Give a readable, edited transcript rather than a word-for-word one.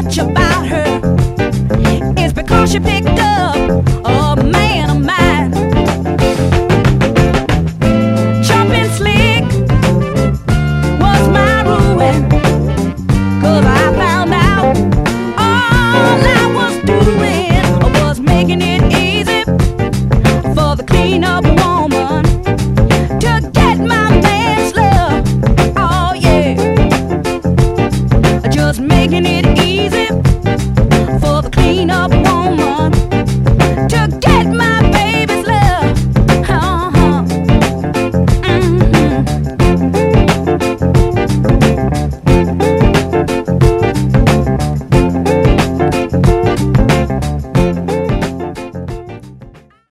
much about her. It's because she picked up a man of mine. Jumping slick was my ruin, 'cause I found out all I was doing was making it easy for the clean-up woman to get my man's love. Oh yeah, just making it easy for the clean-up woman to get my